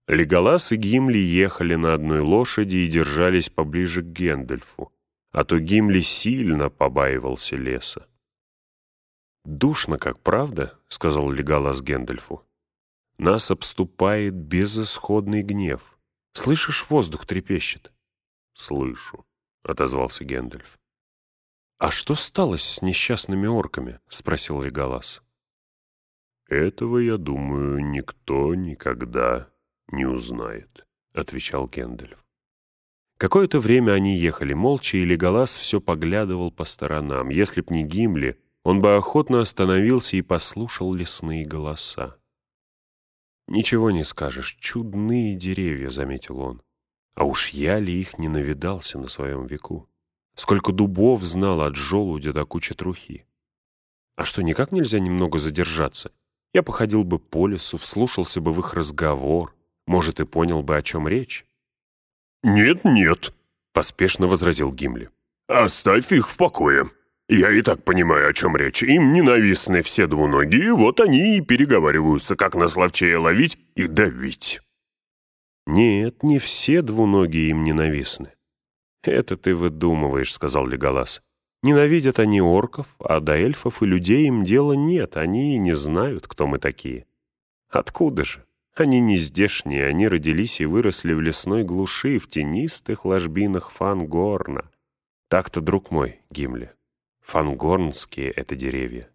Леголас и Гимли ехали на одной лошади и держались поближе к Гэндальфу, а то Гимли сильно побаивался леса. «Душно как, правда?» — сказал Леголас Гэндальфу. «Нас обступает безысходный гнев. Слышишь, воздух трепещет?» «Слышу», — отозвался Гэндальф. «А что сталось с несчастными орками?» — спросил Леголас. «Этого, я думаю, никто никогда не узнает», — отвечал Гэндальф. Какое-то время они ехали молча, и Леголас все поглядывал по сторонам. Если б не Гимли, он бы охотно остановился и послушал лесные голоса. «Ничего не скажешь, чудные деревья», — заметил он. «А уж я ли их не навидался на своем веку? Сколько дубов знал от желудя до кучи трухи. А что, никак нельзя немного задержаться? Я походил бы по лесу, вслушался бы в их разговор, может, и понял бы, о чем речь». «Нет, нет», — поспешно возразил Гимли. «Оставь их в покое. Я и так понимаю, о чем речь. Им ненавистны все двуногие, вот они и переговариваются, как нас ловчее ловить и давить». «Нет, не все двуногие им ненавистны». «Это ты выдумываешь», — сказал Леголас. «Ненавидят они орков, а до эльфов и людей им дела нет, они и не знают, кто мы такие». «Откуда же? Они не здешние, они родились и выросли в лесной глуши, в тенистых ложбинах Фангорна. Так-то, друг мой, Гимли, фангорнские — это деревья».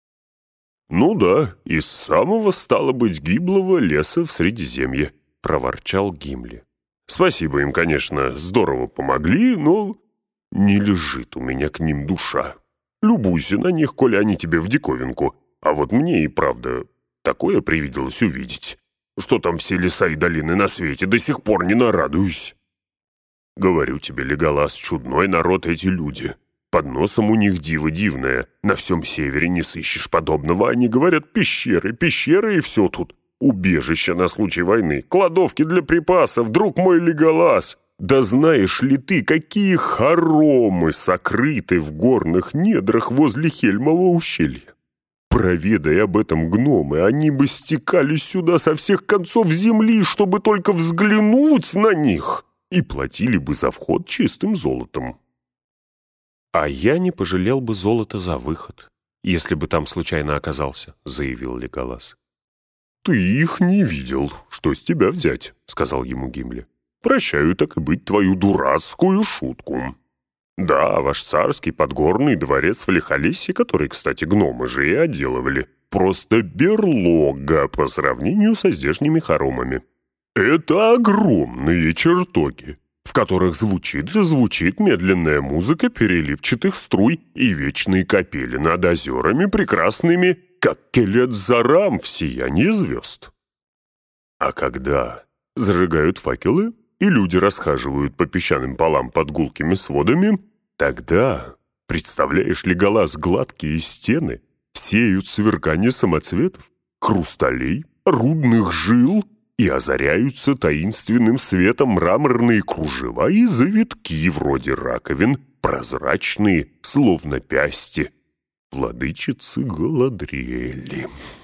«Ну да, из самого, стало быть, гиблого леса в Средиземье», — проворчал Гимли. «Спасибо им, конечно, здорово помогли, но не лежит у меня к ним душа. Любуйся на них, коли они тебе в диковинку, а вот мне и правда такое привиделось увидеть, что там все леса и долины на свете, до сих пор не нарадуюсь. Говорю тебе, Леголас, чудной народ эти люди. Под носом у них диво дивное, на всем севере не сыщешь подобного. Они говорят, пещеры, пещеры и все тут. Убежища на случай войны, кладовки для припасов, друг мой Леголас. Да знаешь ли ты, какие хоромы сокрыты в горных недрах возле Хельмового ущелья? Проведай об этом гномы, они бы стекались сюда со всех концов земли, чтобы только взглянуть на них, и платили бы за вход чистым золотом». «А я не пожалел бы золота за выход, если бы там случайно оказался», — заявил Леголас. «Ты их не видел, что с тебя взять», — сказал ему Гимли. «Прощаю, так и быть, твою дурацкую шутку. Да, ваш царский подгорный дворец в Лихолесье, который, кстати, гномы же и отделывали, просто берлога по сравнению со здешними хоромами. Это огромные чертоги, в которых звучит медленная музыка переливчатых струй и вечные капели над озерами прекрасными, как Келет-Зарам в сиянии звезд. А когда зажигают факелы, и люди расхаживают по песчаным полам под гулкими сводами, тогда, представляешь, Леголас, гладкие стены сеют сверкание самоцветов, хрусталей, рудных жил и озаряются таинственным светом мраморные кружева и завитки вроде раковин, прозрачные, словно пясти, владычицы Галадриэли.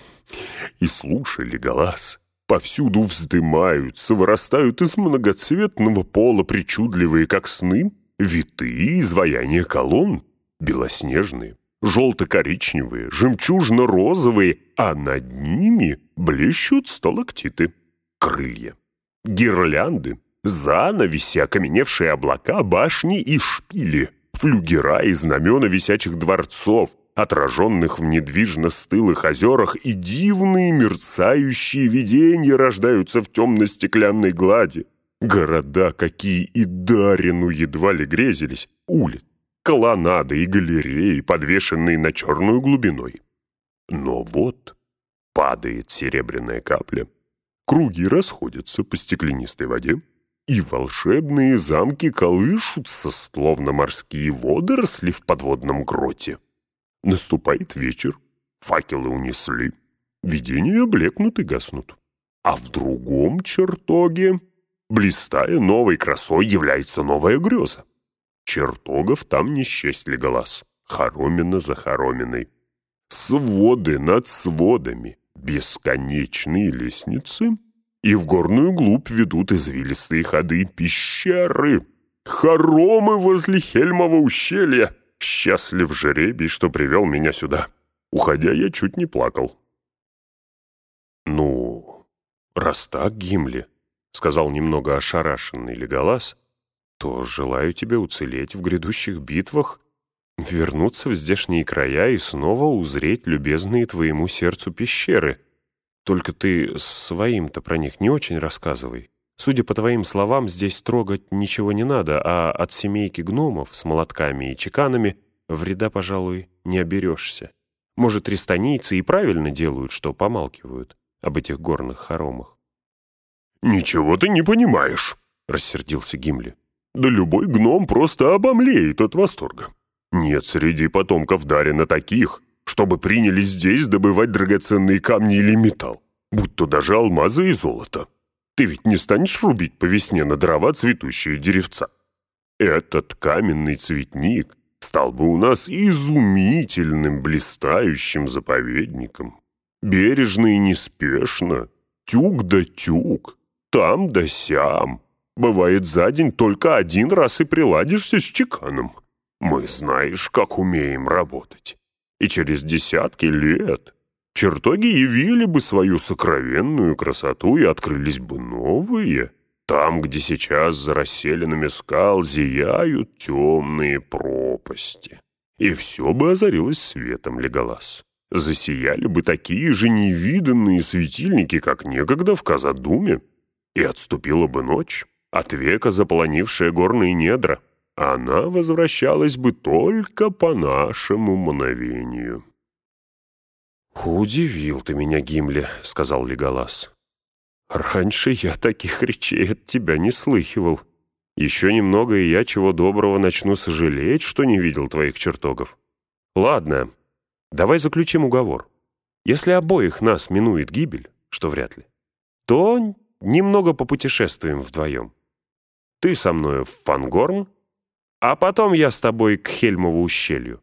И слушай, Леголас, повсюду вздымаются, вырастают из многоцветного пола причудливые, как сны, витые изваяния колонн, белоснежные, желто-коричневые, жемчужно-розовые, а над ними блещут сталактиты, крылья, гирлянды, занавеси, окаменевшие облака, башни и шпили, флюгера и знамена висячих дворцов, отраженных в недвижно стылых озерах, и дивные мерцающие видения рождаются в темно-стеклянной глади. Города, какие и Дарину едва ли грезились, улиц, колоннады и галереи, подвешенные на черную глубиной. Но вот падает серебряная капля, круги расходятся по стеклянистой воде, и волшебные замки колышутся, словно морские водоросли в подводном гроте. Наступает вечер, факелы унесли, видения блекнут и гаснут. А в другом чертоге, блистая новой красой, является новая греза. Чертогов там не счесть, Леголас, хоромина за хороминой. Своды над сводами, бесконечные лестницы и в горную глубь ведут извилистые ходы пещеры. Хоромы возле Хельмова ущелья. Счастлив жеребий, что привел меня сюда. Уходя, я чуть не плакал. «Ну, раз так, Гимли, — сказал немного ошарашенный Леголас, — то желаю тебе уцелеть в грядущих битвах, вернуться в здешние края и снова узреть любезные твоему сердцу пещеры. Только ты своим-то про них не очень рассказывай. Судя по твоим словам, здесь трогать ничего не надо, а от семейки гномов с молотками и чеканами вреда, пожалуй, не оберешься. Может, рестанийцы и правильно делают, что помалкивают об этих горных хоромах». «Ничего ты не понимаешь», — рассердился Гимли. «Да любой гном просто обомлеет от восторга. Нет среди потомков Дарина таких, чтобы приняли здесь добывать драгоценные камни или металл, будь то даже алмазы и золото. Ты ведь не станешь рубить по весне на дрова цветущие деревца. Этот каменный цветник стал бы у нас изумительным блистающим заповедником. Бережно и неспешно, тюк да тюк, там да сям. Бывает, за день только один раз и приладишься с чеканом. Мы, знаешь, как умеем работать. И через десятки лет чертоги явили бы свою сокровенную красоту, и открылись бы новые, там, где сейчас за расселинами скал зияют темные пропасти. И все бы озарилось светом, Леголас. Засияли бы такие же невиданные светильники, как некогда в Казадуме, и отступила бы ночь, от века заполонившая горные недра. Она возвращалась бы только по нашему мановению. «Удивил ты меня, Гимли, — сказал Леголас. Раньше я таких речей от тебя не слыхивал. Еще немного, и я чего доброго начну сожалеть, что не видел твоих чертогов. Ладно, давай заключим уговор. Если обоих нас минует гибель, что вряд ли, то немного попутешествуем вдвоем. Ты со мною в Фангорн, а потом я с тобой к Хельмову ущелью».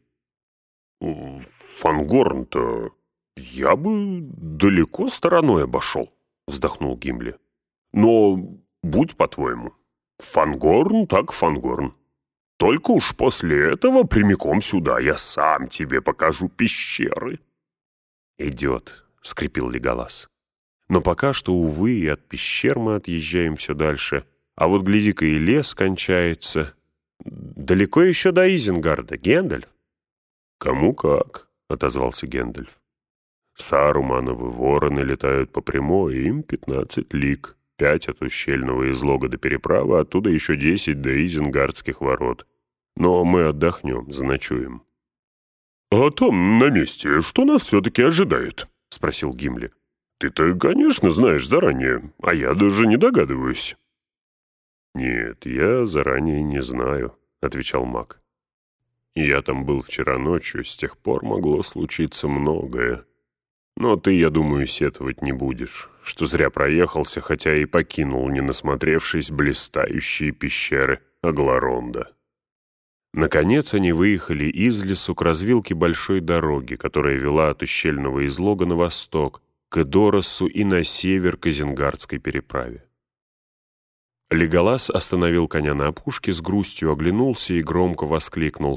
«Фангорн-то я бы далеко стороной обошел», — вздохнул Гимли. «Но будь по-твоему, Фангорн так Фангорн. Только уж после этого прямиком сюда я сам тебе покажу пещеры». «Идет», — скрипел Леголас. «Но пока что, увы, и от пещер мы отъезжаем все дальше, а вот, гляди-ка, и лес кончается. Далеко еще до Изенгарда, Гендальф?» «Кому как», — отозвался Гендальф. «Сарумановы вороны летают по прямой, им 15 лиг, 5 от ущельного излога до переправы, оттуда еще 10 до Изенгардских ворот. Но мы отдохнем, заночуем». «А там, на месте, что нас все-таки ожидает?» — спросил Гимли. «Ты-то, конечно, знаешь заранее, а я даже не догадываюсь». «Нет, я заранее не знаю», — отвечал маг. «Я там был вчера ночью, с тех пор могло случиться многое. Но ты, я думаю, сетовать не будешь, что зря проехался, хотя и покинул, не насмотревшись, блистающие пещеры Агларонда». Наконец они выехали из лесу к развилке большой дороги, которая вела от ущельного излога на восток, к Эдоросу и на север к Изенгардской переправе. Леголас остановил коня на опушке, с грустью оглянулся и громко воскликнул.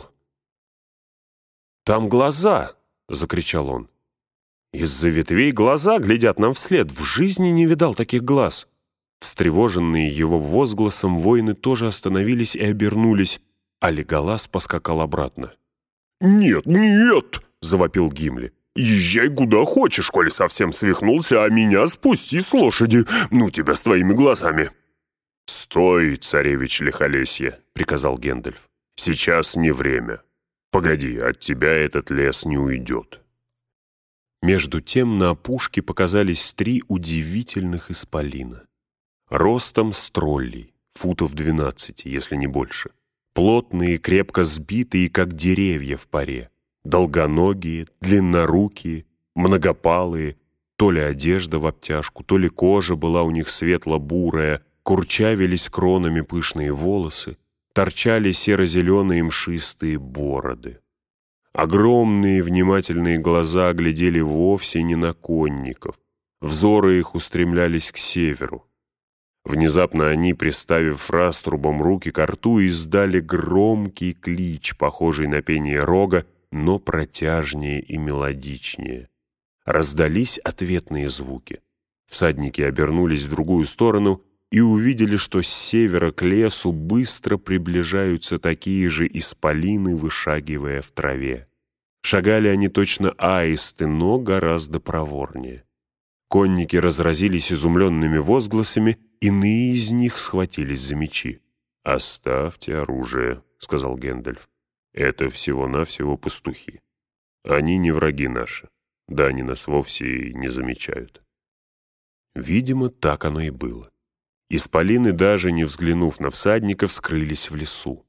«Там глаза!» — закричал он. «Из-за ветвей глаза глядят нам вслед. В жизни не видал таких глаз!» Встревоженные его возгласом, воины тоже остановились и обернулись, а Леголас поскакал обратно. «Нет, нет!» — завопил Гимли. «Езжай куда хочешь, коли совсем свихнулся, а меня спусти с лошади. Ну тебя с твоими глазами!» «Стой, царевич Лихолесье!» — приказал Гендальф. «Сейчас не время. Погоди, от тебя этот лес не уйдет». Между тем на опушке показались 3 удивительных исполина. Ростом с троллей, футов 12, если не больше. Плотные, крепко сбитые, как деревья в паре. Долгоногие, длиннорукие, многопалые. То ли одежда в обтяжку, то ли кожа была у них светло-бурая, курчавились кронами пышные волосы, торчали серо-зеленые мшистые бороды. Огромные внимательные глаза глядели вовсе не на конников, Взоры их устремлялись к северу. Внезапно они, приставив раструбом руки ко рту, издали громкий клич, похожий на пение рога, но протяжнее и мелодичнее. Раздались ответные звуки. Всадники обернулись в другую сторону и увидели, что с севера к лесу быстро приближаются такие же исполины, вышагивая в траве. Шагали они точно аисты, но гораздо проворнее. Конники разразились изумленными возгласами, иные из них схватились за мечи. «Оставьте оружие», — сказал Гэндальф. «Это всего-навсего пастухи. Они не враги наши, да они нас вовсе и не замечают». Видимо, так оно и было. Исполины, даже не взглянув на всадников, скрылись в лесу.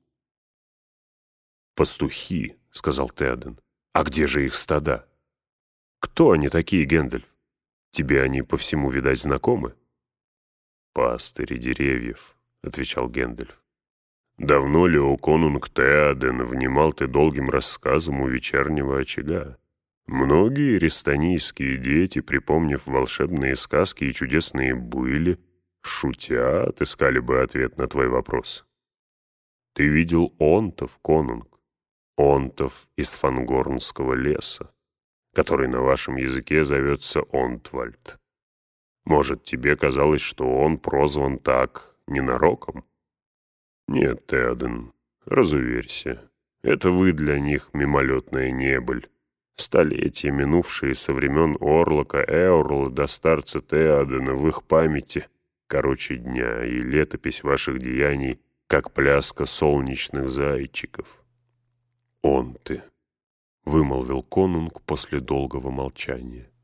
«Пастухи», — сказал Теоден. «А где же их стада?» «Кто они такие, Гэндальф? Тебе они по всему, видать, знакомы?» «Пастыри деревьев», — отвечал Гэндальф. «Давно ли, о конунг Теоден, внимал ты долгим рассказам у вечернего очага? Многие рестанийские дети, припомнив волшебные сказки и чудесные были, шутя, отыскали бы ответ на твой вопрос. Ты видел онтов, конунг, онтов из фангорнского леса, который на вашем языке зовется Онтвальд. Может, тебе казалось, что он прозван так ненароком? Нет, Теоден, разуверься, это вы для них мимолетная небыль. Столетия, минувшие со времен Орлока Эорла до старца Теодена, в их памяти короче дня, и летопись ваших деяний, как пляска солнечных зайчиков. «Он ты», — вымолвил конунг после долгого молчания.